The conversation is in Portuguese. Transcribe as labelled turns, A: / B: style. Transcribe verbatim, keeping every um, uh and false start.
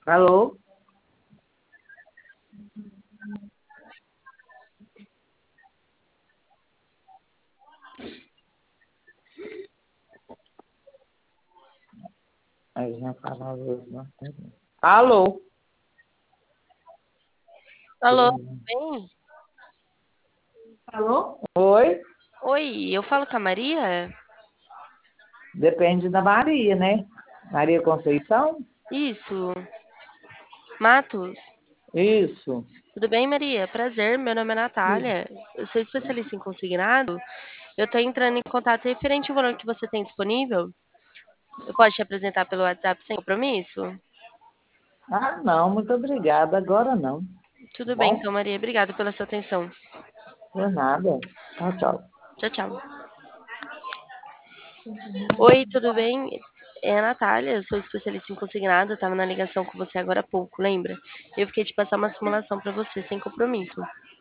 A: Alô? Aí já falava isso, não tem. Alô?
B: Alô, tudo bem?
A: Alô? Oi?
B: Oi, eu falo com a Maria?
A: Depende da Maria, né? Maria Conceição?
B: Isso, Matos.
A: Isso.
B: Tudo bem, Maria? Prazer, meu nome é Natália. Eu sou especialista em consignado. Eu tô entrando em contato referente ao valor que você tem disponível. Eu posso te apresentar pelo WhatsApp sem compromisso?
A: Ah, não, muito obrigada. Agora não. Tá
B: Tudo bem,
A: bom?
B: então, Maria. Obrigada pela sua atenção.
A: Por nada. Tchau, tchau.
B: Tchau, tchau. Oi, tudo bem? É a Natália, eu sou especialista em consignado. Eu tava na ligação com você agora há pouco, lembra? Eu fiquei de passar uma simulação para você sem compromisso.